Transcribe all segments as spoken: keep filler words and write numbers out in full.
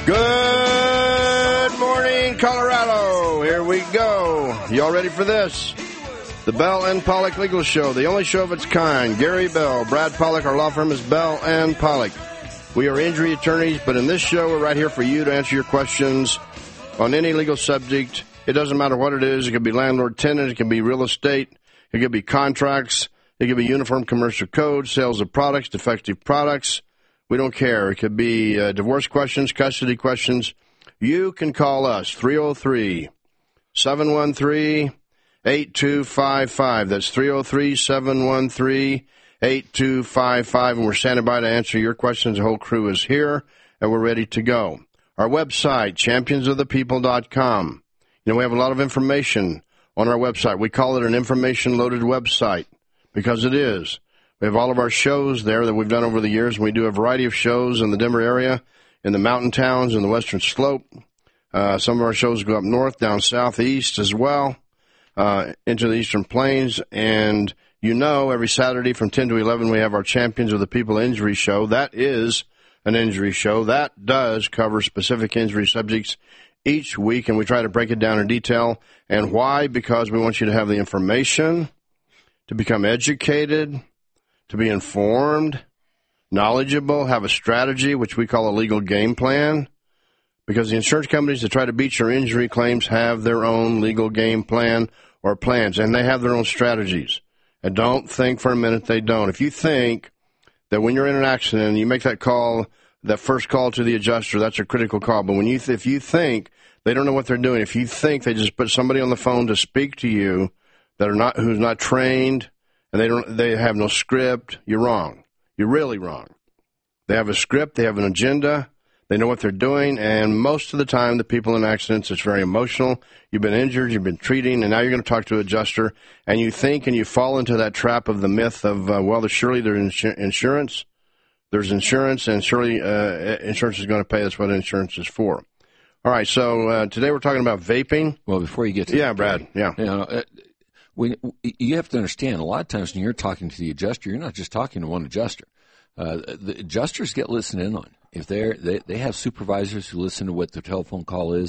Good morning, Colorado. Here we go. Y'all ready for this? The Bell and Pollock Legal Show, the only show of its kind. Gary Bell, Brad Pollock, our law firm is Bell and Pollock. We are injury attorneys, but in this show, we're right here for you to answer your questions on any legal subject. It doesn't matter what it is. It could be landlord-tenant. It could be real estate. It could be contracts. It could be uniform commercial code, sales of products, defective products. We don't care. It could be uh, divorce questions, custody questions. You can call us, three oh three, seven one three, eight two five five. That's three oh three, seven one three, eight two five five. And we're standing by to answer your questions. The whole crew is here, and we're ready to go. Our website, champions of the people dot com. You know, we have a lot of information on our website. We call it an information-loaded website because it is. We have all of our shows there that we've done over the years. We do a variety of shows in the Denver area, in the mountain towns, in the western slope. Uh, some of our shows go up north, down southeast as well, uh, into the eastern plains. And you know, every Saturday from ten to eleven, we have our Champions of the People Injury Show. That is an injury show. That does cover specific injury subjects each week, and we try to break it down in detail. And why? Because we want you to have the information, to become educated, to be informed, knowledgeable, have a strategy, which we call a legal game plan, because the insurance companies that try to beat your injury claims have their own legal game plan or plans, and they have their own strategies. And don't think for a minute they don't. If you think that when you're in an accident and you make that call, that first call to the adjuster, that's a critical call. But when you th- if you think they don't know what they're doing, if you think they just put somebody on the phone to speak to you that are not who's not trained, and they don't, they have no script, you're wrong. You're really wrong. They have a script, they have an agenda, they know what they're doing, and most of the time, the people in accidents, it's very emotional. You've been injured, you've been treating, and now you're going to talk to an adjuster, and you think and you fall into that trap of the myth of, uh, well, there's surely there's insur- insurance, there's insurance, and surely uh, insurance is going to pay. That's what insurance is for. All right, so uh, today we're talking about vaping. Well, before you get to yeah, that, Brad, yeah, you know, uh, When, you have to understand, a lot of times when you're talking to the adjuster, you're not just talking to one adjuster. Uh, the adjusters get listened in on. If they're, they they have supervisors who listen to what the telephone call is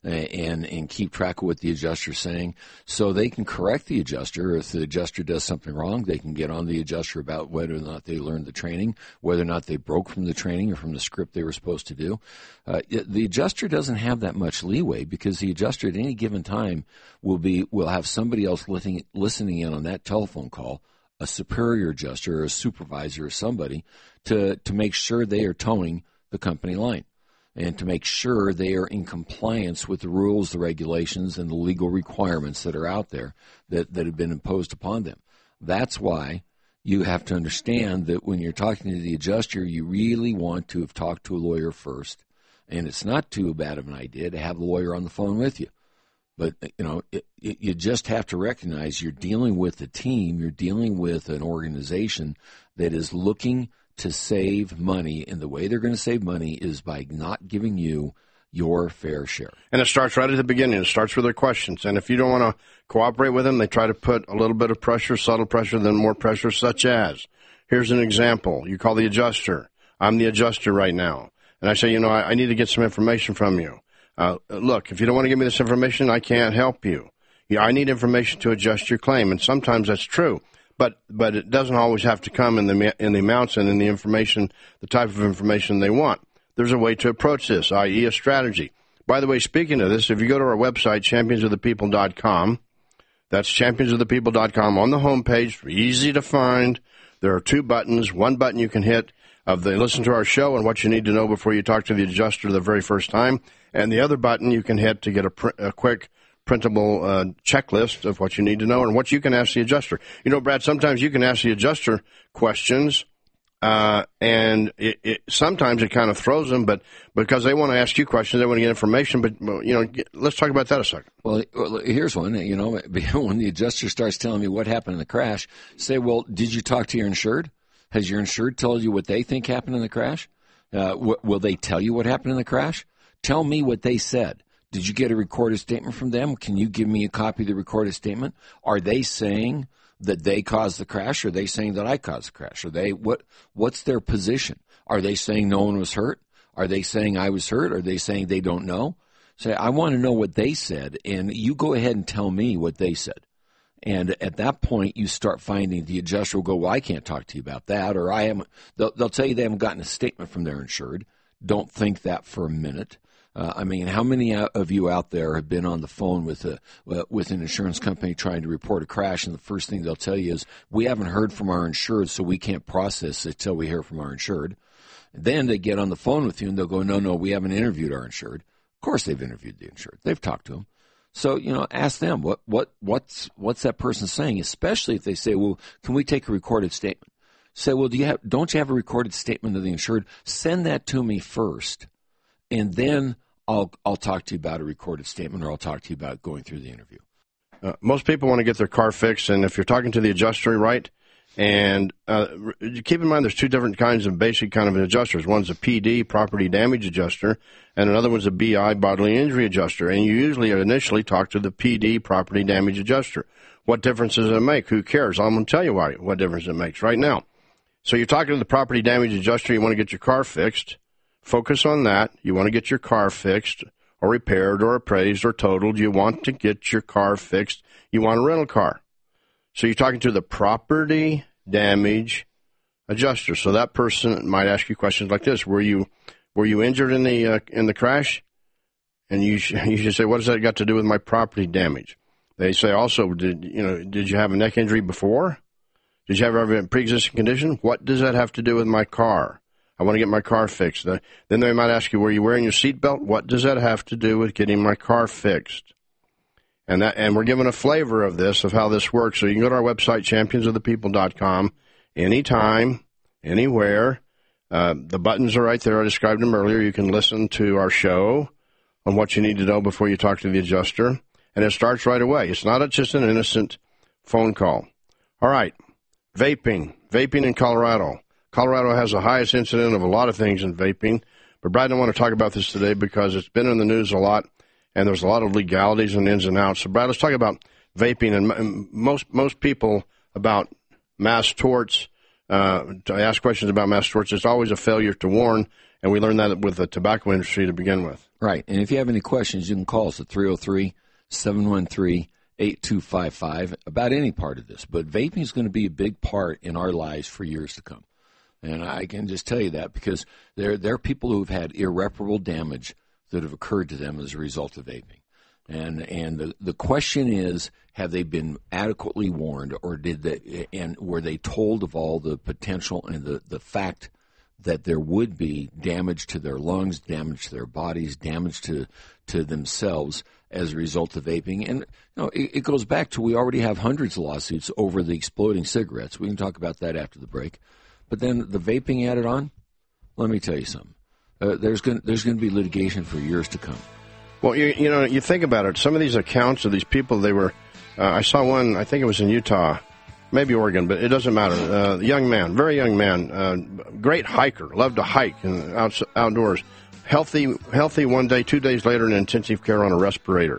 and and keep track of what the adjuster's saying, so they can correct the adjuster. If the adjuster does something wrong, they can get on the adjuster about whether or not they learned the training, whether or not they broke from the training or from the script they were supposed to do. Uh, the adjuster doesn't have that much leeway because the adjuster at any given time will be will have somebody else listening listening in on that telephone call, a superior adjuster or a supervisor or somebody, to, to make sure they are towing the company line and to make sure they are in compliance with the rules, the regulations, and the legal requirements that are out there that, that have been imposed upon them. That's why you have to understand that when you're talking to the adjuster, you really want to have talked to a lawyer first. And it's not too bad of an idea to have the lawyer on the phone with you. But, you know, it, it, you just have to recognize you're dealing with a team, you're dealing with an organization that is looking to save money, and the way they're going to save money is by not giving you your fair share. And it starts right at the beginning. It starts with their questions. And if you don't want to cooperate with them, they try to put a little bit of pressure, subtle pressure, then more pressure, such as, here's an example. You call the adjuster. I'm the adjuster right now. And I say, you know, I, I need to get some information from you. Uh, look, if you don't want to give me this information, I can't help you. Yeah, I need information to adjust your claim, and sometimes that's true. But but it doesn't always have to come in the in the amounts and in the information, the type of information they want. There's a way to approach this, that is a strategy. By the way, speaking of this, if you go to our website, champions of the people dot com, that's champions of the people dot com, on the homepage, easy to find. There are two buttons. One button you can hit of the listen to our show and what you need to know before you talk to the adjuster the very first time. And the other button you can hit to get a, pr- a quick printable uh, checklist of what you need to know and what you can ask the adjuster. You know, Brad, sometimes you can ask the adjuster questions, uh, and it, it, sometimes it kind of throws them, but because they want to ask you questions, they want to get information. But, you know, get, let's talk about that a second. Well, here's one. You know, when the adjuster starts telling me what happened in the crash, say, well, did you talk to your insured? Has your insured told you what they think happened in the crash? Uh, w- will they tell you what happened in the crash? Tell me what they said. Did you get a recorded statement from them? Can you give me a copy of the recorded statement? Are they saying that they caused the crash? Or are they saying that I caused the crash? Are they what? What's their position? Are they saying no one was hurt? Are they saying I was hurt? Are they saying they don't know? Say, I want to know what they said, and you go ahead and tell me what they said. And at that point, you start finding the adjuster will go, well, I can't talk to you about that, or I haven't. They'll, they'll tell you they haven't gotten a statement from their insured. Don't think that for a minute. Uh, I mean, how many of you out there have been on the phone with a uh, with an insurance company trying to report a crash, and the first thing they'll tell you is, we haven't heard from our insured, so we can't process it until we hear from our insured. Then they get on the phone with you, and they'll go, no, no, we haven't interviewed our insured. Of course they've interviewed the insured. They've talked to them. So, you know, ask them, what what what's what's that person saying, especially if they say, well, can we take a recorded statement? Say, well, do you have, don't you have a recorded statement of the insured? Send that to me first, and then I'll I'll talk to you about a recorded statement, or I'll talk to you about going through the interview. Uh, most people want to get their car fixed, and if you're talking to the adjuster, right, and uh, keep in mind there's two different kinds of basic kind of adjusters. One's a P D, property damage adjuster, and another one's a B I, bodily injury adjuster. And you usually initially talk to the P D, property damage adjuster. What difference does it make? Who cares? I'm going to tell you why, what difference it makes right now. So you're talking to the property damage adjuster. You want to get your car fixed. Focus on that. You want to get your car fixed or repaired or appraised or totaled. You want to get your car fixed. You want a rental car. So you're talking to the property damage adjuster. So that person might ask you questions like this: Were you were you injured in the uh, in the crash? And you sh- you should say, what does that got to do with my property damage? They say also, did you know did you have a neck injury before? Did you have a pre-existing condition? What does that have to do with my car? I want to get my car fixed. Then they might ask you, were you wearing your seatbelt? What does that have to do with getting my car fixed? And that, and we're giving a flavor of this, of how this works. So you can go to our website, champions of the people dot com, anytime, anywhere. Uh, the buttons are right there. I described them earlier. You can listen to our show on what you need to know before you talk to the adjuster. And it starts right away. It's not a, just an innocent phone call. All right. Vaping. Vaping in Colorado. Colorado has the highest incident of a lot of things in vaping. But Brad, I want to talk about this today because it's been in the news a lot, and there's a lot of legalities and ins and outs. So, Brad, let's talk about vaping. And most most people about mass torts, uh, to ask questions about mass torts, it's always a failure to warn, and we learned that with the tobacco industry to begin with. Right. And if you have any questions, you can call us at three oh three, seven one three, eight two five five about any part of this. But vaping is going to be a big part in our lives for years to come. And I can just tell you that because there, there are people who have had irreparable damage that have occurred to them as a result of vaping. And and the, the question is, have they been adequately warned, or did they, and were they told of all the potential and the, the fact that there would be damage to their lungs, damage to their bodies, damage to, to themselves as a result of vaping? And you know, it, it goes back to, we already have hundreds of lawsuits over the exploding cigarettes. We can talk about that after the break. But then the vaping added on, let me tell you something. Uh, there's going there's going to be litigation for years to come. Well, you, you know, you think about it. Some of these accounts of these people, they were, uh, I saw one, I think it was in Utah, maybe Oregon, but it doesn't matter. Uh, young man, very young man, uh, great hiker, loved to hike and out, outdoors. Healthy, healthy one day, two days later in intensive care on a respirator.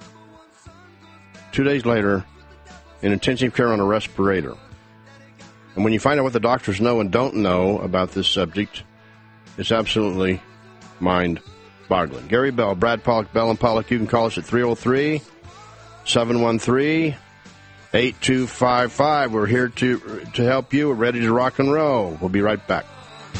Two days later in intensive care on a respirator. And when you find out what the doctors know and don't know about this subject, it's absolutely mind-boggling. Gary Bell, Brad Pollock, Bell and Pollock. You can call us at three oh three, seven one three, eight two five five. We're here to to help you. We're ready to rock and roll. We'll be right back.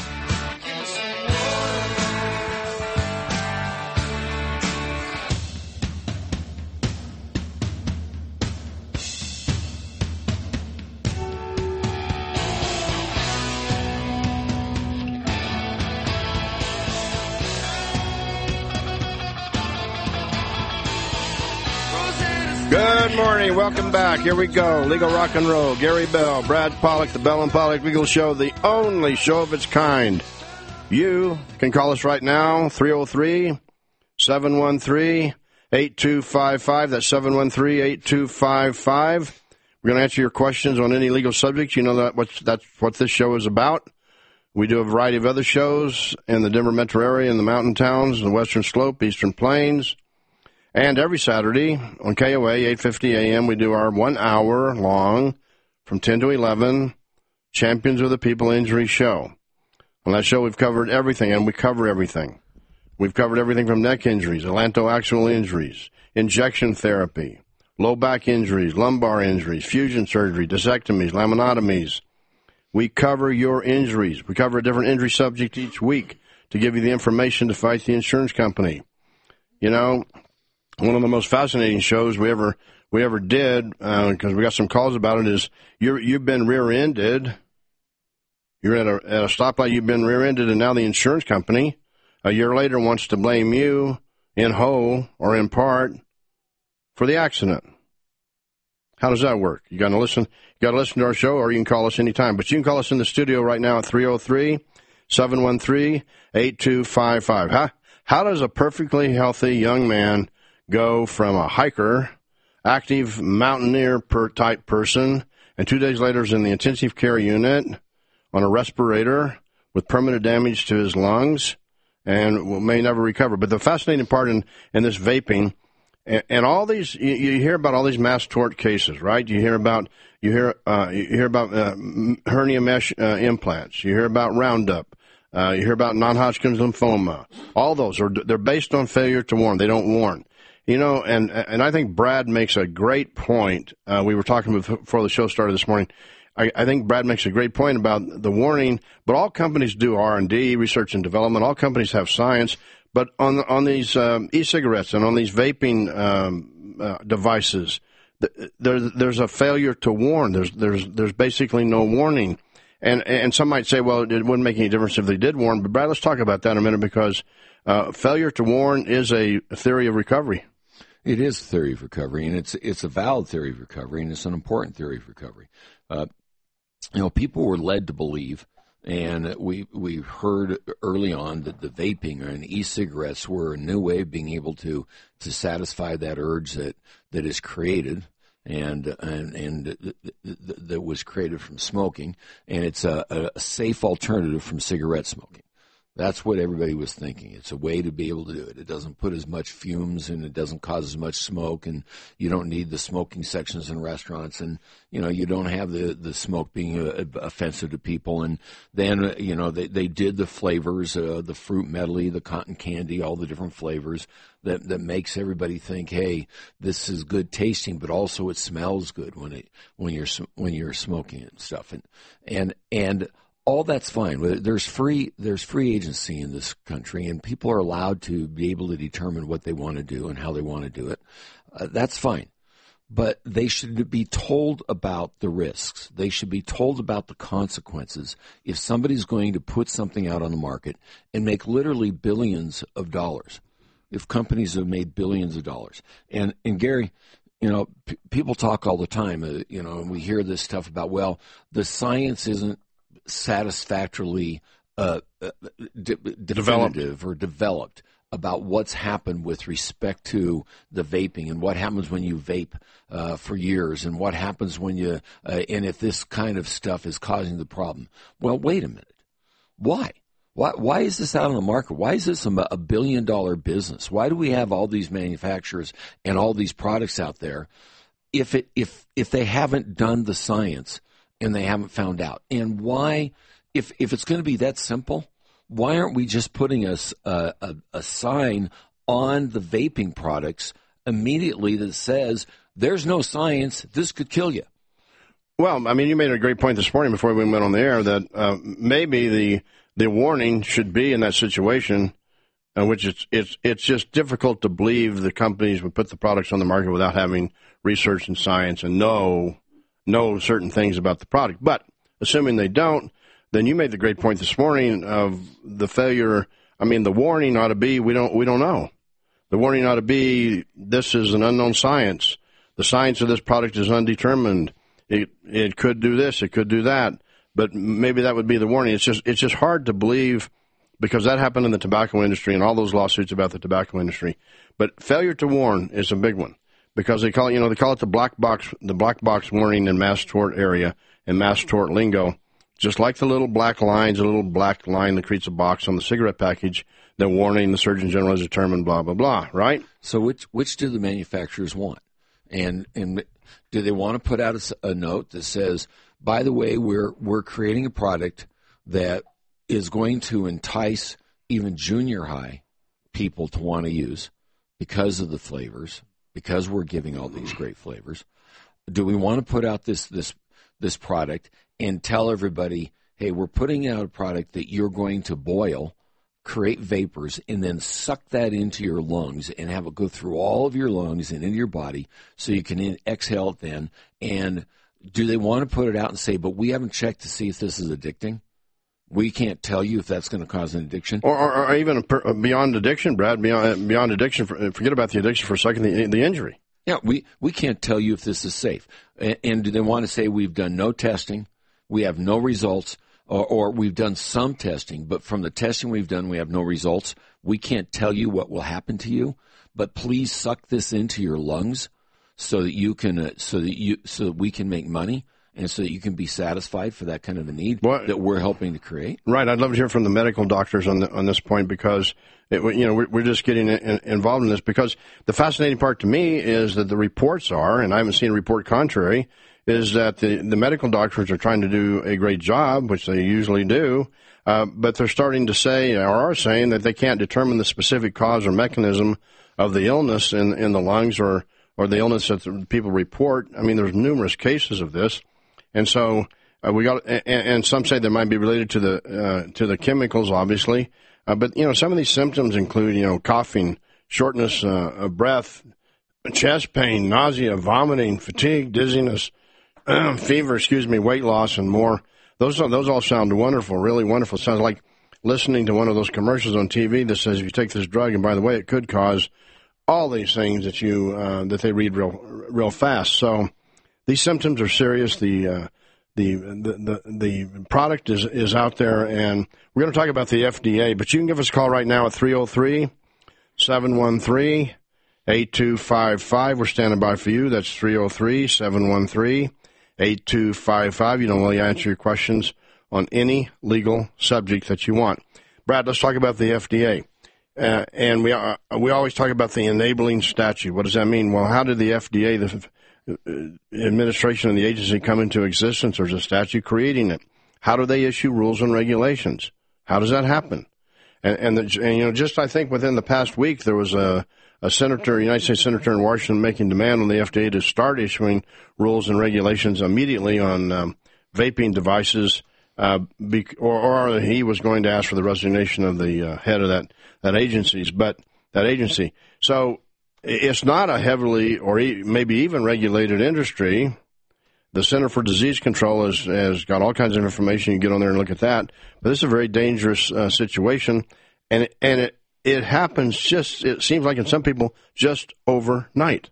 Good morning. Welcome back. Here we go. Legal Rock and Roll. Gary Bell, Brad Pollock, the Bell and Pollock Legal Show, the only show of its kind. You can call us right now, three oh three, seven one three, eight two five five. That's seven one three, eight two five five. We're going to answer your questions on any legal subjects. You know that what's, that's what this show is about. We do a variety of other shows in the Denver metro area, in the mountain towns, the Western Slope, Eastern Plains. And every Saturday on K O A, eight fifty a.m., we do our one hour long, from ten to eleven, Champions of the People Injury Show. On that show, we've covered everything, and we cover everything. We've covered everything from neck injuries, atlantoaxial injuries, injection therapy, low back injuries, lumbar injuries, fusion surgery, discectomies, laminotomies. We cover your injuries. We cover a different injury subject each week to give you the information to fight the insurance company. You know, one of the most fascinating shows we ever we ever did, because uh, we got some calls about it, is you're, you've been rear-ended. You're at a, at a stoplight, you've been rear-ended, and now the insurance company a year later wants to blame you in whole or in part for the accident. How does that work? You got to listen. You got to listen to our show, or you can call us anytime. But you can call us in the studio right now at three oh three, seven one three, eight two five five. How how does a perfectly healthy young man go from a hiker, active mountaineer per type person, and two days later is in the intensive care unit on a respirator with permanent damage to his lungs and may never recover? But the fascinating part in, in this vaping, and, and all these, you, you hear about all these mass tort cases, right? You hear about you hear uh, you hear about uh, hernia mesh uh, implants. You hear about Roundup. Uh, you hear about non-Hodgkin's lymphoma. All those are they're based on failure to warn. They don't warn. You know, and and I think Brad makes a great point. Uh, we were talking before the show started this morning. I, I think Brad makes a great point about the warning, but all companies do R and D, research and development. All companies have science, but on on these um, e-cigarettes and on these vaping um, uh, devices, th- there's there's a failure to warn. There's there's there's basically no warning, and and some might say, well, it wouldn't make any difference if they did warn. But Brad, let's talk about that in a minute, because uh, failure to warn is a theory of recovery. It is a theory of recovery, and it's it's a valid theory of recovery, and it's an important theory of recovery. Uh, You know, people were led to believe, and we we heard early on that the vaping and e-cigarettes were a new way of being able to to satisfy that urge that, that is created and and and that was created from smoking, and it's a, a safe alternative from cigarette smoking. That's what everybody was thinking. It's a way to be able to do it. It doesn't put as much fumes, and it doesn't cause as much smoke, and you don't need the smoking sections in restaurants, and, you know, you don't have the, the smoke being uh, offensive to people. And then, uh, you know, they, they did the flavors, uh, the fruit medley, the cotton candy, all the different flavors that, that makes everybody think, hey, this is good tasting, but also it smells good when it, when you're, when you're smoking it and stuff. And, and, and, all that's fine. There's free there's free agency in this country, and people are allowed to be able to determine what they want to do and how they want to do it. Uh, that's fine. But they should be told about the risks. They should be told about the consequences if somebody's going to put something out on the market and make literally billions of dollars. If companies have made billions of dollars. And, and Gary, you know, p- people talk all the time, uh, you know, and we hear this stuff about, well, the science isn't satisfactorily uh, uh, de- definitive or developed about what's happened with respect to the vaping and what happens when you vape uh, for years and what happens when you uh, and if this kind of stuff is causing the problem. Well, wait a minute. Why? Why, why is this out on the market? Why is this a, a billion dollar business? Why do we have all these manufacturers and all these products out there if it if if they haven't done the science and they haven't found out? And why, if if it's going to be that simple, why aren't we just putting a, a, a sign on the vaping products immediately that says, there's no science, this could kill you? Well, I mean, you made a great point this morning before we went on the air that uh, maybe the the warning should be in that situation, uh, which it's, it's, it's just difficult to believe the companies would put the products on the market without having research and science and know know certain things about the product. But assuming they don't, then you made the great point this morning of the failure. I mean, the warning ought to be, we don't we don't know. The warning ought to be, this is an unknown science. The science of this product is undetermined. It it could do this, it could do that. But maybe that would be the warning. It's just it's just hard to believe, because that happened in the tobacco industry and all those lawsuits about the tobacco industry. But failure to warn is a big one. Because they call it, you know, they call it the black box, the black box warning in mass tort area and mass tort lingo, just like the little black lines, a little black line that creates a box on the cigarette package, the warning the Surgeon General has determined, blah blah blah, right? So which which do the manufacturers want, and and do they want to put out a, a note that says, by the way, we're we're creating a product that is going to entice even junior high people to want to use because of the flavors, because we're giving all these great flavors? Do we want to put out this this this product and tell everybody, hey, we're putting out a product that you're going to boil, create vapors, and then suck that into your lungs and have it go through all of your lungs and into your body so you can in- exhale it then? And do they want to put it out and say, but we haven't checked to see if this is addicting? We can't tell you if that's going to cause an addiction. Or, or, or even a per, beyond addiction, Brad, beyond, beyond addiction, forget about the addiction for a second, the, the injury. Yeah, we, we can't tell you if this is safe. And, and do they want to say we've done no testing, we have no results, or, or we've done some testing, but from the testing we've done, we have no results? We can't tell you what will happen to you, but please suck this into your lungs so that you can, uh, so that you, so that we can make money. And so that you can be satisfied for that kind of a need what, that we're helping to create. Right. I'd love to hear from the medical doctors on the, on this point, because it, you know we're, we're just getting in, involved in this. Because the fascinating part to me is that the reports are, and I haven't seen a report contrary, is that the, the medical doctors are trying to do a great job, which they usually do, uh, but they're starting to say, or are saying, that they can't determine the specific cause or mechanism of the illness in, in the lungs, or or the illness that the people report. I mean, there's numerous cases of this. And so uh, we got, and, and some say they might be related to the uh, to the chemicals, obviously. Uh, but you know, some of these symptoms include, you know, coughing, shortness uh, of breath, chest pain, nausea, vomiting, fatigue, dizziness, fever, excuse me, weight loss, and more. Those are, those all sound wonderful, really wonderful. Sounds like listening to one of those commercials on T V that says if you take this drug, and by the way, it could cause all these things that you uh, that they read real real fast. So. These symptoms are serious. The, uh, the the the the product is is out there, and we're going to talk about the F D A. But you can give us a call right now at three oh three, seven one three, eight two five five. We're standing by for you. That's three oh three, seven one three, eight two five five. You know, we'll answer your questions on any legal subject that you want. Brad, let's talk about the F D A. Uh, and we uh, we always talk about the enabling statute. What does that mean? Well, how did the F D A, the administration and the agency, come into existence? There's a statute creating it. How do they issue rules and regulations? How does that happen? And, and, the, and you know, just I think within the past week, there was a, a senator, a United States senator in Washington, making demand on the F D A to start issuing rules and regulations immediately on um, vaping devices, uh, be, or, or he was going to ask for the resignation of the uh, head of that that agencies, but that agency. So. It's not a heavily or maybe even regulated industry. The Center for Disease Control has, has got all kinds of information. You can get on there and look at that. But this is a very dangerous uh, situation, and it, and it it happens just, it seems like in some people, just overnight.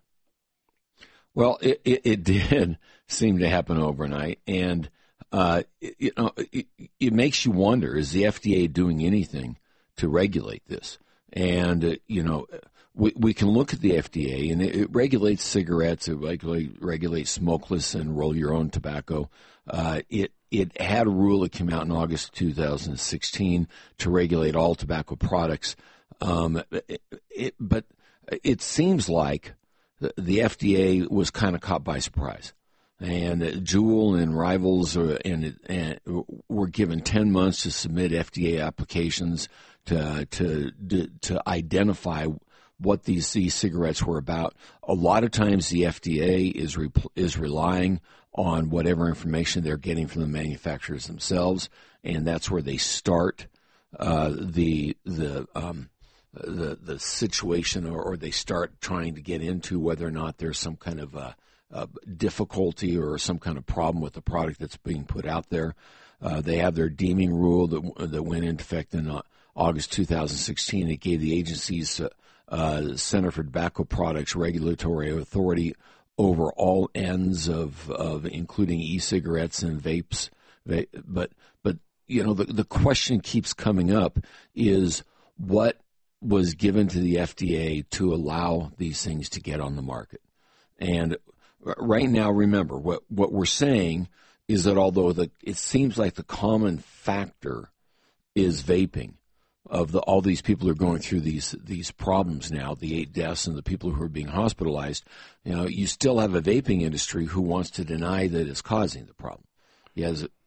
Well, it, it, it did seem to happen overnight, and uh, it, you know, it, it makes you wonder: is the F D A doing anything to regulate this? And uh, you know. We we can look at the F D A, and it, it regulates cigarettes, it regulate, regulates smokeless and roll your own tobacco. Uh, it it had a rule that came out in August two thousand sixteen to regulate all tobacco products. Um, it, it, but it seems like the, the F D A was kind of caught by surprise. And uh, Juul and Rivals are, and, and were given ten months to submit F D A applications to to to, to identify what these e-cigarettes were about. A lot of times the F D A is re- is relying on whatever information they're getting from the manufacturers themselves, and that's where they start uh, the the um, the the situation, or, or they start trying to get into whether or not there's some kind of a, a difficulty or some kind of problem with the product that's being put out there. Uh, they have their deeming rule that that went into effect in uh, August two thousand sixteen. It gave the agencies uh, Uh, Center for Tobacco Products regulatory authority over all ends of, of including e-cigarettes and vapes. But, but you know, the, the question keeps coming up is what was given to the F D A to allow these things to get on the market? And right now, remember, what, what we're saying is that although the, it seems like the common factor is vaping, of the all these people who are going through these these problems now, the eight deaths and the people who are being hospitalized, you know, you still have a vaping industry who wants to deny that it's causing the problem. He has,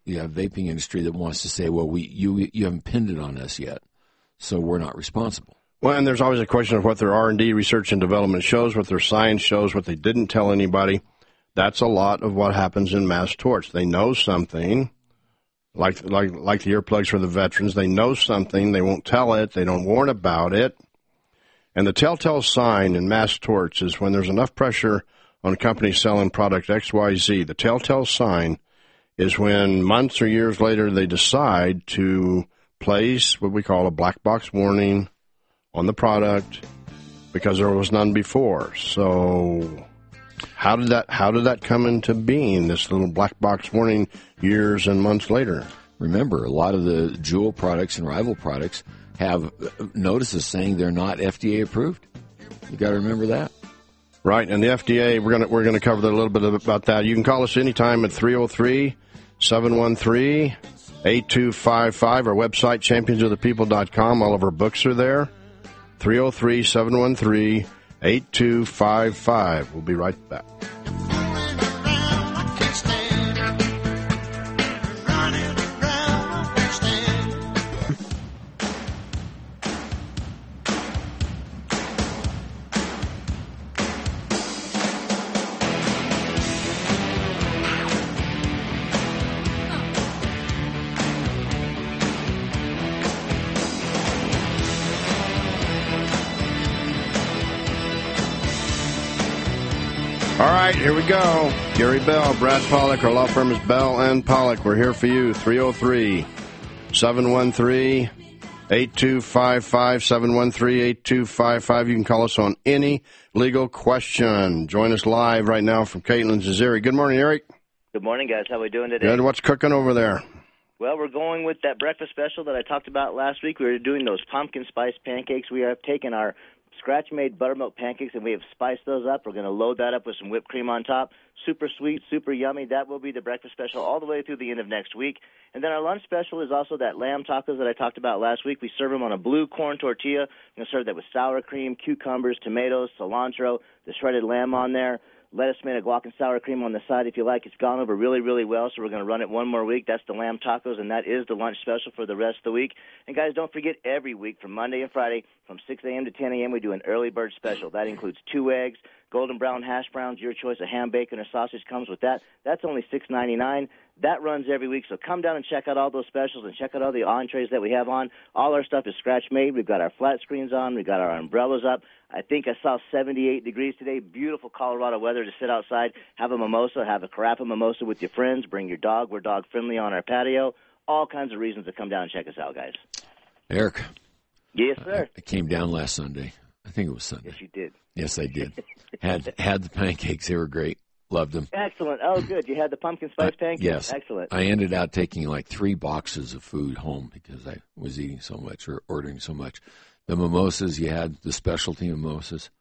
you have vaping industry that wants to say, well, we you you haven't pinned it on us yet, so we're not responsible. Well, and there's always a question of what their R and D, research and development shows, what their science shows, what they didn't tell anybody. That's a lot of what happens in mass torts. They know something, like like like the earplugs for the veterans. They know something. They won't tell it. They don't warn about it. And the telltale sign in mass torts is when there's enough pressure on companies selling product X Y Z. The telltale sign is when months or years later they decide to place what we call a black box warning on the product because there was none before. So how did that how did that come into being, this little black box warning years and months later? Remember, a lot of the Juul products and rival products have notices saying they're not F D A approved. You got to remember that. Right, and the F D A, we're going to we're going to cover a little bit about that. You can call us anytime at three oh three, seven one three, eight two five five. Our website, champions of the people dot com. All of our books are there. three oh three, seven one three, eight two five five. We'll be right back. All right, here we go. Gary Bell, Brad Pollock. Our law firm is Bell and Pollock. We're here for you. three oh three, seven one three, eight two five five, seven one three, eight two five five. You can call us on any legal question. Join us live right now from Caitlin's Missouri. Good morning, Eric. Good morning, guys. How are we doing today? Good. What's cooking over there? Well, we're going with that breakfast special that I talked about last week. We were doing those pumpkin spice pancakes. We have taken our scratch-made buttermilk pancakes, and we have spiced those up. We're going to load that up with some whipped cream on top. Super sweet, super yummy. That will be the breakfast special all the way through the end of next week. And then our lunch special is also that lamb tacos that I talked about last week. We serve them on a blue corn tortilla. We're going to serve that with sour cream, cucumbers, tomatoes, cilantro, the shredded lamb on there. Lettuce, tomato, guac, and sour cream on the side if you like. It's gone over really, really well, so we're going to run it one more week. That's the lamb tacos, and that is the lunch special for the rest of the week. And, guys, don't forget, every week from Monday and Friday from six a.m. to ten a.m. we do an early bird special. That includes two eggs, golden brown hash browns, your choice of ham, bacon, or sausage comes with that. That's only six ninety-nine. That runs every week, so come down and check out all those specials and check out all the entrees that we have on. All our stuff is scratch-made. We've got our flat screens on. We've got our umbrellas up. I think I saw seventy-eight degrees today. Beautiful Colorado weather to sit outside, have a mimosa, have a carafa mimosa with your friends, bring your dog. We're dog-friendly on our patio. All kinds of reasons to come down and check us out, guys. Eric. Yes, sir. I came down last Sunday. I think it was Sunday. Yes, you did. Yes, I did. had had the pancakes. They were great. Loved them. Excellent. Oh, good. You had the pumpkin spice pancakes? Uh, yes. Excellent. I ended up taking like three boxes of food home because I was eating so much or ordering so much. The mimosas, you had the specialty mimosas.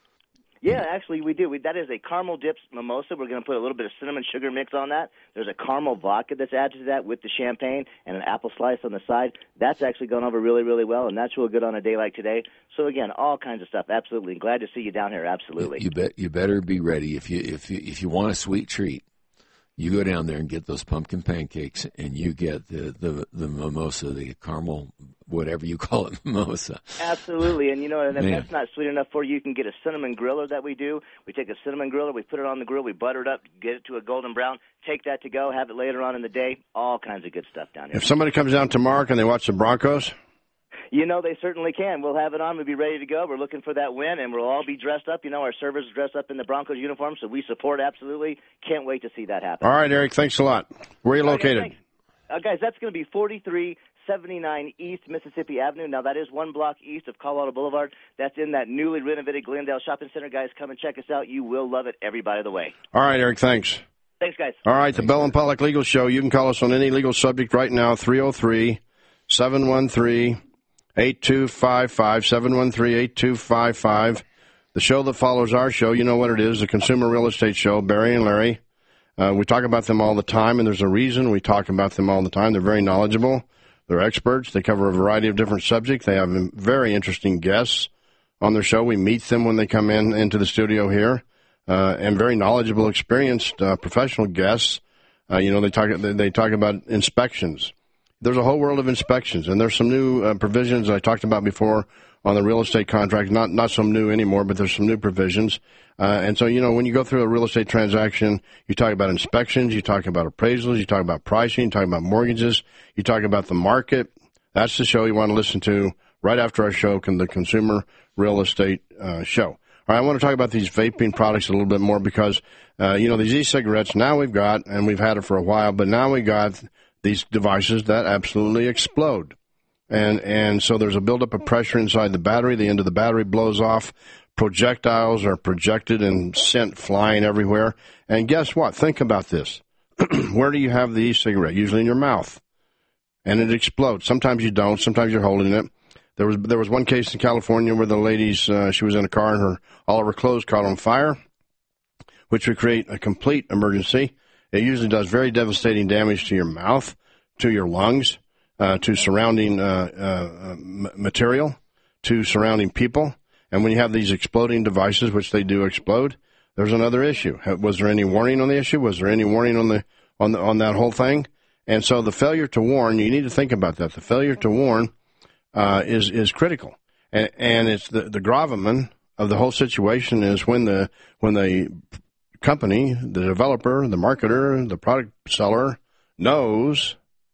Yeah, actually, we do. We, that is a caramel dipped mimosa. We're going to put a little bit of cinnamon sugar mix on that. There's a caramel vodka that's added to that with the champagne and an apple slice on the side. That's actually gone over really, really well, and that's real good on a day like today. So, again, all kinds of stuff. Absolutely. Glad to see you down here. Absolutely. You, you bet. You better be ready. If you if you, if you want a sweet treat, you go down there and get those pumpkin pancakes, and you get the, the, the mimosa, the caramel, whatever you call it, mimosa. Absolutely. And, you know, and if Man. that's not sweet enough for you, you can get a cinnamon griller that we do. We take a cinnamon griller, we put it on the grill, we butter it up, get it to a golden brown, take that to go, have it later on in the day. All kinds of good stuff down here. If somebody comes down tomorrow, can they watch the Broncos? You know, they certainly can. We'll have it on. We'll be ready to go. We're looking for that win, and we'll all be dressed up. You know, our servers are dressed up in the Broncos uniform, so we support absolutely. Can't wait to see that happen. All right, Eric, thanks a lot. Where are you located? Okay, uh, guys, that's going to be forty-three seventy-nine East Mississippi Avenue. Now, that is one block east of Colorado Boulevard. That's in that newly renovated Glendale Shopping Center. Guys, come and check us out. You will love it every bite of the way. All right, Eric, thanks. Thanks, guys. All right, the Bell and Pollock Legal Show. You can call us on any legal subject right now, three oh three, seven one three, eight two five five, seven one three, eight two five five. The show that follows our show, you know what it is, the Consumer Real Estate Show, Barry and Larry. Uh, we talk about them all the time, and there's a reason we talk about them all the time. They're very knowledgeable. They're experts. They cover a variety of different subjects. They have very interesting guests on their show. We meet them when they come in into the studio here, uh, and very knowledgeable, experienced uh, professional guests. Uh, you know, they talk they, they talk about inspections. There's a whole world of inspections, and there's some new uh, provisions I talked about before on the real estate contract. Not not some new anymore, but there's some new provisions. Uh, and so, you know, when you go through a real estate transaction, you talk about inspections, you talk about appraisals, you talk about pricing, you talk about mortgages, you talk about the market. That's the show you want to listen to right after our show, the Consumer Real Estate uh, Show. All right, I want to talk about these vaping products a little bit more because, uh, you know, these e-cigarettes now we've got, and we've had it for a while, but now we got these devices that absolutely explode. And and so there's a buildup of pressure inside the battery. The end of the battery blows off. Projectiles are projected and sent flying everywhere. And guess what? Think about this. Where do you have the e-cigarette? Usually in your mouth. And it explodes. Sometimes you don't. Sometimes you're holding it. There was there was one case in California where the lady's, uh, she was in a car and her all of her clothes caught on fire, which would create a complete emergency. It usually does very devastating damage to your mouth, to your lungs, uh, to surrounding uh, uh, material, to surrounding people. And when you have these exploding devices, which they do explode, there's another issue. Was there any warning on the issue? Was there any warning on the on the on that whole thing? And so the failure to warn, you need to think about that. The failure to warn uh, is is critical, and, and it's the the gravamen of the whole situation is when the when the company, the developer, the marketer, the product seller knows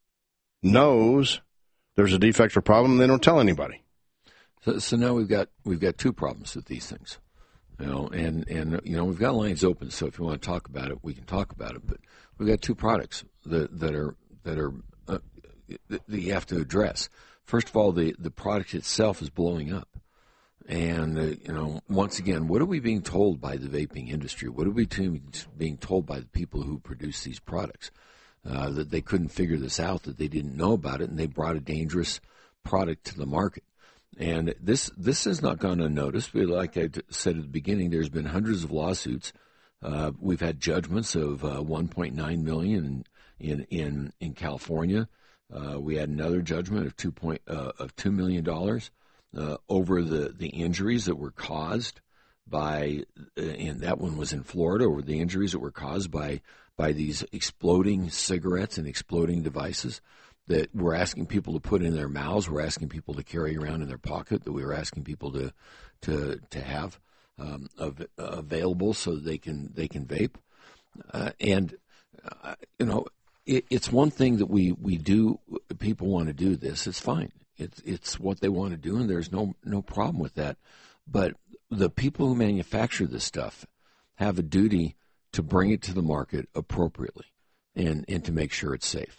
knows there's a defect or problem, they don't tell anybody. So, so now we've got we've got two problems with these things, you know, and, and you know we've got lines open. So if you want to talk about it, we can talk about it. But we've got two products that that are that are uh, that you have to address. First of all, the the product itself is blowing up, and uh, you know once again, what are we being told by the vaping industry? What are we being told by the people who produce these products? Uh, that they couldn't figure this out, that they didn't know about it, and they brought a dangerous product to the market. And this this has not gone unnoticed. Like I said at the beginning, there's been hundreds of lawsuits. Uh, we've had judgments of uh, one point nine million in in in, in California. Uh, we had another judgment of two point uh, of two million dollars uh, over the, the injuries that were caused by, uh, and that one was in Florida, over the injuries that were caused by by these exploding cigarettes and exploding devices that we're asking people to put in their mouths, we're asking people to carry around in their pocket, that we were asking people to to to have um, av- available so that they can they can vape. Uh, and uh, you know, it, it's one thing that we, we do. People want to do this. It's fine. It's it's what they want to do, and there's no no problem with that. But the people who manufacture this stuff have a duty to bring it to the market appropriately, and and to make sure it's safe.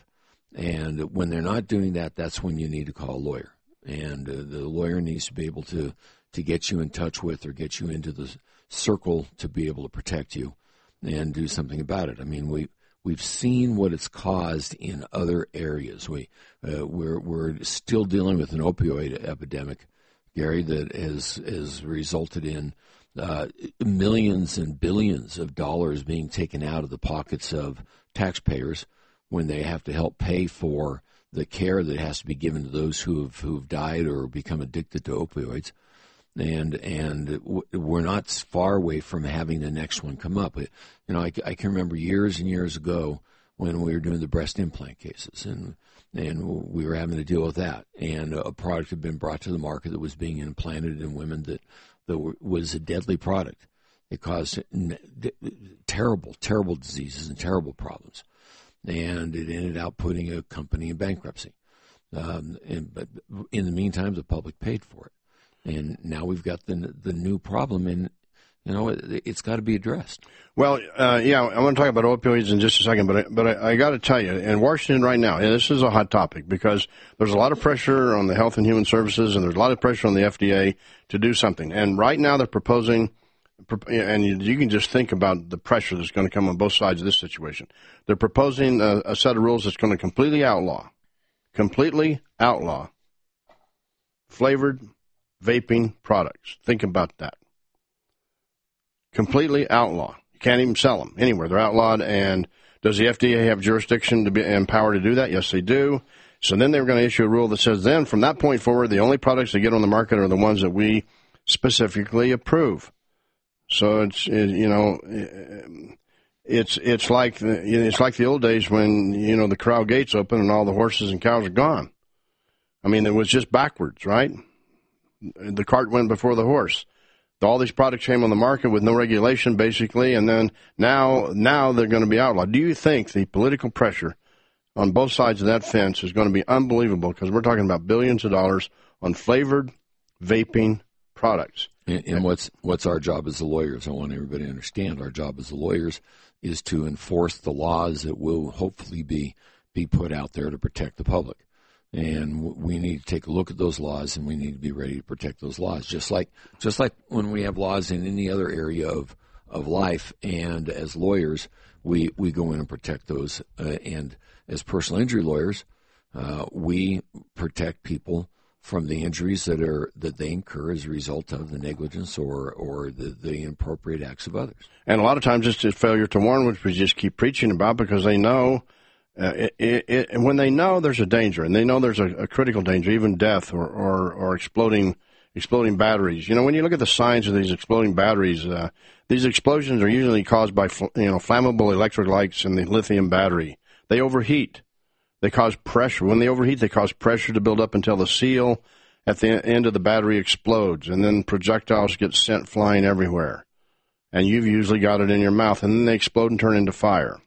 And when they're not doing that, that's when you need to call a lawyer. And uh, the lawyer needs to be able to, to get you in touch with or get you into the circle to be able to protect you and do something about it. I mean, we, we've seen what it's caused in other areas. We, uh, we're, we're still dealing with an opioid epidemic, Gary, that has, has resulted in uh, millions and billions of dollars being taken out of the pockets of taxpayers when they have to help pay for the care that has to be given to those who have who've died or become addicted to opioids, and and we're not far away from having the next one come up. You know, I, I can remember years and years ago when we were doing the breast implant cases, and and we were having to deal with that, and a product had been brought to the market that was being implanted in women that that was a deadly product. It caused terrible, terrible diseases and terrible problems. And it ended up putting a company in bankruptcy. Um, and, but in the meantime, the public paid for it. And now we've got the the new problem, and, you know, it, it's got to be addressed. Well, uh, yeah, I want to talk about opioids in just a second, but I, but I, I got to tell you, in Washington right now, and this is a hot topic because there's a lot of pressure on the Health and Human Services, and there's a lot of pressure on the F D A to do something. And right now they're proposing, and you, you can just think about the pressure that's going to come on both sides of this situation. They're proposing a, a set of rules that's going to completely outlaw, completely outlaw flavored vaping products. Think about that. Completely outlaw. You can't even sell them anywhere. They're outlawed. And does the F D A have jurisdiction to be empowered to do that? Yes, they do. So then they're going to issue a rule that says then from that point forward, the only products that get on the market are the ones that we specifically approve. So it's, it, you know, it's it's like the, it's like the old days when, you know, the corral gates open and all the horses and cows are gone. I mean, it was just backwards, right? The cart went before the horse. All these products came on the market with no regulation, basically, and then now now they're going to be outlawed. Do you think the political pressure on both sides of that fence is going to be unbelievable? Because we're talking about billions of dollars on flavored vaping products. And, and what's what's our job as the lawyers? I want everybody to understand our job as the lawyers is to enforce the laws that will hopefully be be put out there to protect the public. And we need to take a look at those laws, and we need to be ready to protect those laws, just like just like when we have laws in any other area of of life. And as lawyers, we, we go in and protect those. Uh, and as personal injury lawyers, uh, we protect people from the injuries that are that they incur as a result of the negligence or or the, the inappropriate acts of others. And a lot of times it's a failure to warn, which we just keep preaching about because they know. Uh, it, it, it, and when they know there's a danger, and they know there's a, a critical danger, even death or, or, or exploding exploding batteries. You know, when you look at the signs of these exploding batteries, uh, these explosions are usually caused by you know flammable electrolytes in the lithium battery. They overheat. They cause pressure. When they overheat, they cause pressure to build up until the seal at the end of the battery explodes, and then projectiles get sent flying everywhere. And you've usually got it in your mouth, and then they explode and turn into fire.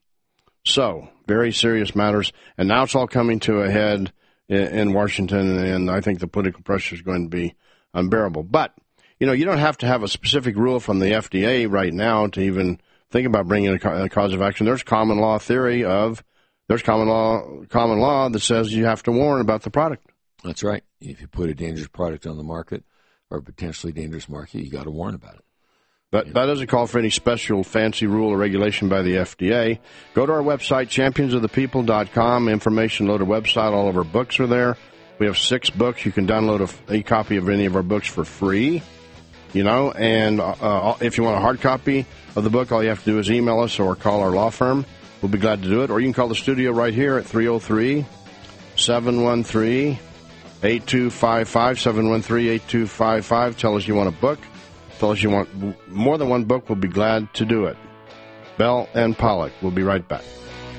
So, very serious matters, and now it's all coming to a head in, in Washington, and I think the political pressure is going to be unbearable. But, you know, you don't have to have a specific rule from the F D A right now to even think about bringing a, a cause of action. There's common law theory of, there's common law common law that says you have to warn about the product. That's right. If you put a dangerous product on the market or a potentially dangerous market, you got to warn about it. But that doesn't call for any special fancy rule or regulation by the F D A. Go to our website, champions of the people dot com, information-loaded website. All of our books are there. We have six books. You can download a, a copy of any of our books for free, you know. And uh, if you want a hard copy of the book, all you have to do is email us or call our law firm. We'll be glad to do it. Or you can call the studio right here at three oh three, seven one three, eight two five five, seven one three, eight two five five. Tell us you want a book. Tell us you want more than one book. We'll be glad to do it. Bell and Pollock. We'll be right back.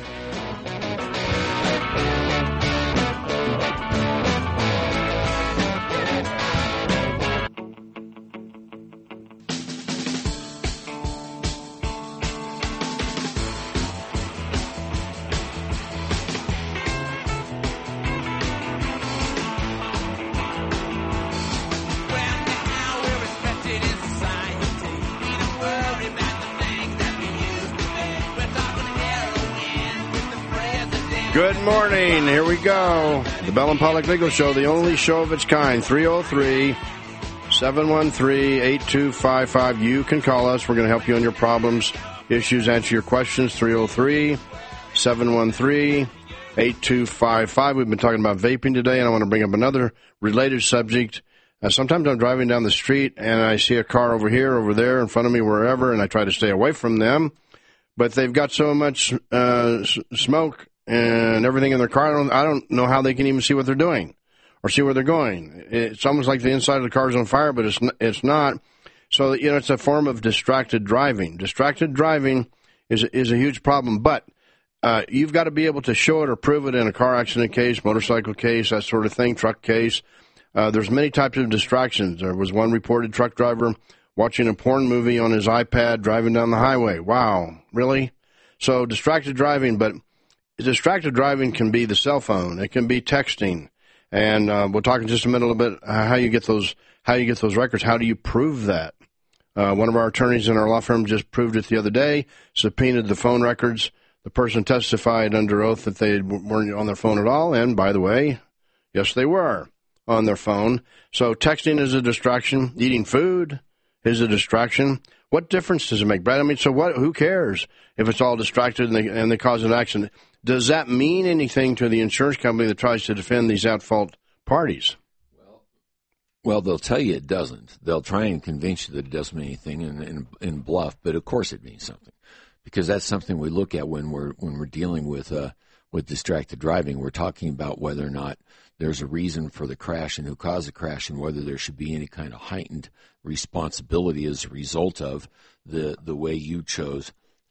Good morning. Here we go. The Bell and Pollock Legal Show, the only show of its kind. three oh three, seven one three, eight two five five. You can call us. We're going to help you on your problems, issues, answer your questions. three oh three, seven one three, eight two five five. We've been talking about vaping today, and I want to bring up another related subject. Uh, sometimes I'm driving down the street, and I see a car over here, over there, in front of me, wherever, and I try to stay away from them. But they've got so much uh, s- smoke and everything in their car, I don't, I don't know how they can even see what they're doing or see where they're going. It's almost like the inside of the car is on fire, but it's it's not. So, you know, it's a form of distracted driving. Distracted driving is is a huge problem, but uh, you've got to be able to show it or prove it in a car accident case, motorcycle case, that sort of thing, truck case. Uh, there's many types of distractions. There was one reported truck driver watching a porn movie on his iPad driving down the highway. Wow, really? So distracted driving, but distracted driving can be the cell phone. It can be texting, and uh, we'll talk in just a minute a little bit how you get those how you get those records. How do you prove that? Uh, one of our attorneys in our law firm just proved it the other day. Subpoenaed the phone records. The person testified under oath that they weren't on their phone at all, and by the way, yes, they were on their phone. So texting is a distraction. Eating food is a distraction. What difference does it make, Brad? I mean, so what? Who cares if it's all distracted and they, and they cause an accident? Does that mean anything to the insurance company that tries to defend these at-fault parties? Well, well, they'll tell you it doesn't. They'll try and convince you that it doesn't mean anything and, and, and bluff, but of course it means something, because that's something we look at when we're when we're dealing with uh, with distracted driving. We're talking about whether or not there's a reason for the crash and who caused the crash, and whether there should be any kind of heightened responsibility as a result of the the way you chose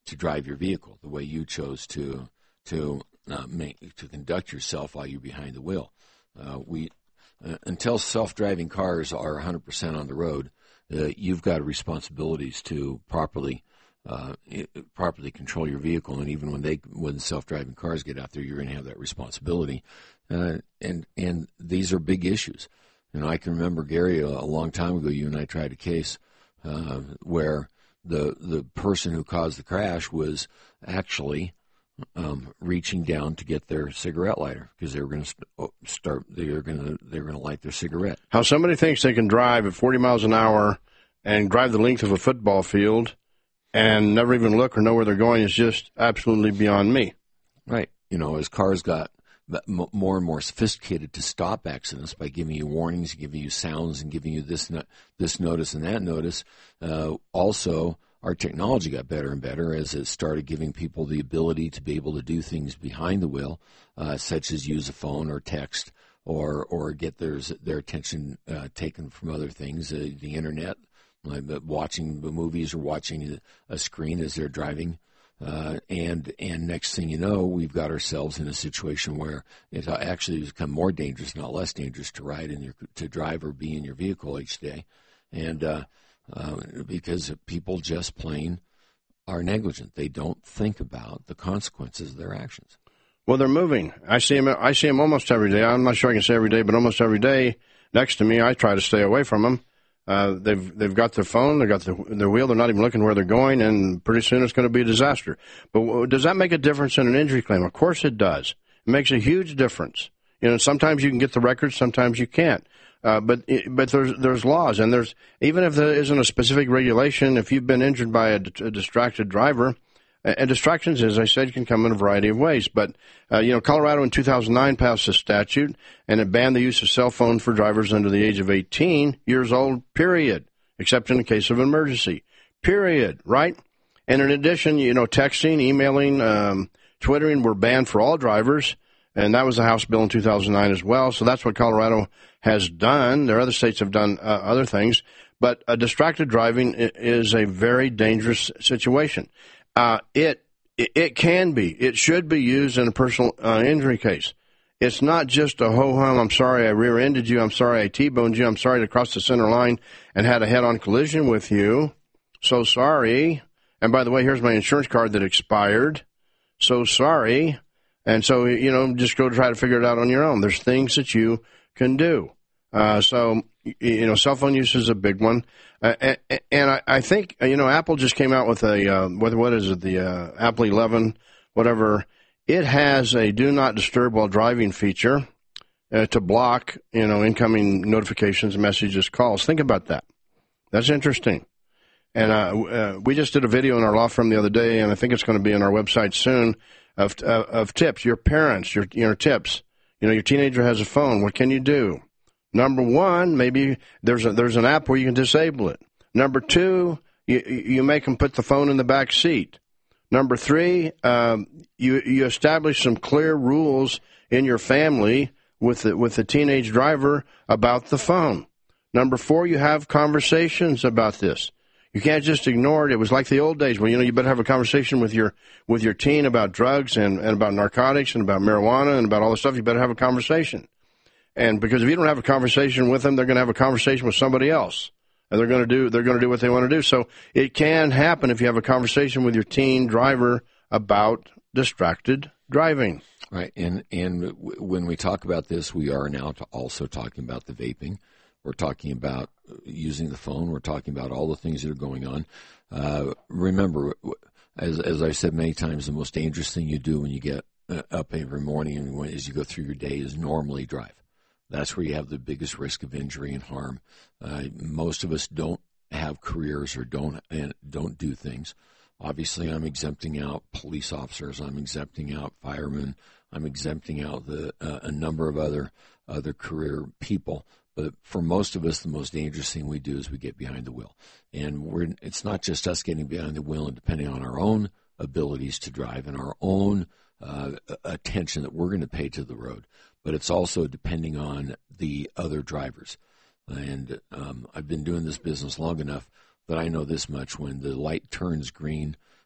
to drive your vehicle, the way you chose to to uh, make, to conduct yourself while you're behind the wheel. Uh, we uh, until self-driving cars are one hundred percent on the road, uh, you've got responsibilities to properly uh, properly control your vehicle. And even when they when self-driving cars get out there, you're going to have that responsibility. Uh, and and these are big issues. You know, I can remember, Gary, a, a long time ago, you and I tried a case uh, where the the person who caused the crash was actually um, reaching down to get their cigarette lighter because they were going to st- start. They were going to they were going to light their cigarette. How somebody thinks they can drive at forty miles an hour and drive the length of a football field and never even look or know where they're going is just absolutely beyond me. Right. You know, as cars got more and more sophisticated to stop accidents by giving you warnings, giving you sounds, and giving you this no- this notice and that notice. Uh, also, our technology got better and better as it started giving people the ability to be able to do things behind the wheel, uh, such as use a phone or text or or get their their attention uh, taken from other things, uh, the internet, like watching the movies or watching a screen as they're driving. Uh, and and next thing you know, we've got ourselves in a situation where it actually has become more dangerous, not less dangerous, to ride in your to drive or be in your vehicle each day, and uh, uh, because people just plain are negligent. They don't think about the consequences of their actions. Well, they're moving. I see them. I see them almost every day. I'm not sure I can say every day, but almost every day next to me. I try to stay away from them. Uh, they've they've got their phone, they've got their, their wheel, they're not even looking where they're going, and pretty soon it's going to be a disaster. But does that make a difference in an injury claim? Of course it does. It makes a huge difference. You know, sometimes you can get the records, sometimes you can't. Uh, but but there's there's laws, and there's even if there isn't a specific regulation, if you've been injured by a, a distracted driver, and distractions, as I said, can come in a variety of ways. But, uh, you know, Colorado in two thousand nine passed a statute, and it banned the use of cell phones for drivers under the age of eighteen years old, period, except in the case of emergency, period, right? And in addition, you know, texting, emailing, um, Twittering were banned for all drivers, and that was a House bill in two thousand nine as well. So that's what Colorado has done. There are other states have done uh, other things. But uh, distracted driving is a very dangerous situation. Uh, it, it can be, it should be used in a personal uh, injury case. It's not just a ho-hum, I'm sorry I rear-ended you, I'm sorry I T-boned you, I'm sorry to cross the center line and had a head-on collision with you. So sorry. And by the way, here's my insurance card that expired. So sorry. And so, you know, just go try to figure it out on your own. There's things that you can do. Uh, so, you know, cell phone use is a big one. Uh, and, and I, I think, you know, Apple just came out with a, uh, what, what is it, the uh, Apple eleven, whatever. It has a do not disturb while driving feature uh, to block, you know, incoming notifications, messages, calls. Think about that. That's interesting. And uh, uh, we just did a video in our law firm the other day, and I think it's going to be on our website soon, of uh, of tips. Your parents, your your tips. You know, your teenager has a phone. What can you do? Number one, maybe there's a, there's an app where you can disable it. Number two, you you make them put the phone in the back seat. Number three, um, you you establish some clear rules in your family with the, with the teenage driver about the phone. Number four, you have conversations about this. You can't just ignore it. It was like the old days where, you know, you better have a conversation with your with your teen about drugs and, and about narcotics and about marijuana and about all this stuff. You better have a conversation. And because if you don't have a conversation with them, they're going to have a conversation with somebody else. And they're going to do they're going to do what they want to do. So it can happen if you have a conversation with your teen driver about distracted driving. Right. And and w- when we talk about this, we are now to also talking about the vaping. We're talking about using the phone. We're talking about all the things that are going on. Uh, remember, as as I said many times, the most dangerous thing you do when you get up every morning and when, as you go through your day is normally drive. That's where you have the biggest risk of injury and harm. Uh, most of us don't have careers or don't and don't do things. Obviously, I'm exempting out police officers. I'm exempting out firemen. I'm exempting out the uh, a number of other other career people. But for most of us, the most dangerous thing we do is we get behind the wheel. And we're, it's not just us getting behind the wheel and depending on our own abilities to drive and our own uh, attention that we're going to pay to the road, but it's also depending on the other drivers. And um, I've been doing this business long enough that I know this much. When the light turns green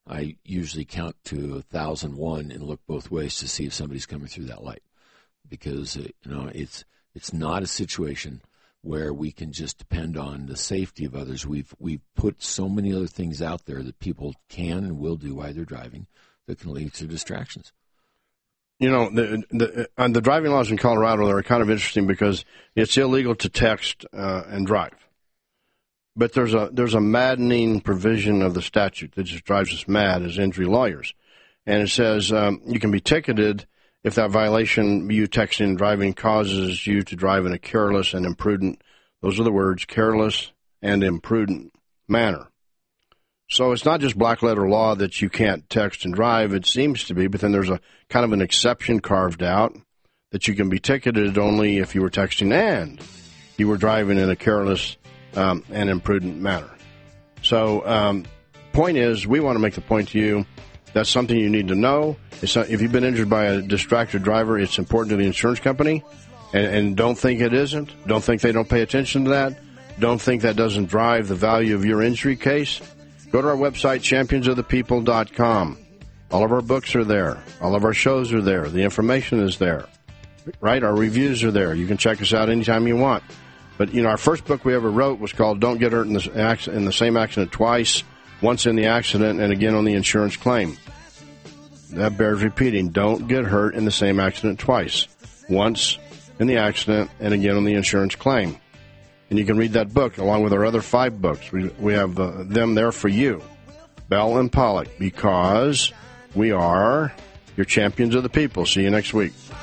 I usually count to one thousand one and look both ways to see if somebody's coming through that light. Because, uh, you know, it's it's not a situation where we can just depend on the safety of others. We've we've put so many other things out there that people can and will do while they're driving that can lead to distractions. You know, the the, uh, the driving laws in Colorado are kind of interesting because it's illegal to text uh, and drive. But there's a there's a maddening provision of the statute that just drives us mad as injury lawyers. And it says um, you can be ticketed if that violation, you texting and driving, causes you to drive in a careless and imprudent, those are the words, careless and imprudent manner. So it's not just black letter law that you can't text and drive, it seems to be, but then there's a kind of an exception carved out that you can be ticketed only if you were texting and you were driving in a careless um, and imprudent manner. So um, point is, we want to make the point to you, that's something you need to know. It's not, if you've been injured by a distracted driver, it's important to the insurance company, and, and don't think it isn't. Don't think they don't pay attention to that. Don't think that doesn't drive the value of your injury case. Go to our website, champions of the people dot com. All of our books are there. All of our shows are there. The information is there, right? Our reviews are there. You can check us out anytime you want. But, you know, our first book we ever wrote was called Don't Get Hurt in the, in the Same Accident Twice, once in the accident and again on the insurance claim. That bears repeating. Don't get hurt in the same accident twice, once in the accident and again on the insurance claim. And you can read that book along with our other five books. We, we have uh, them there for you, Bell and Pollock, because we are your champions of the people. See you next week.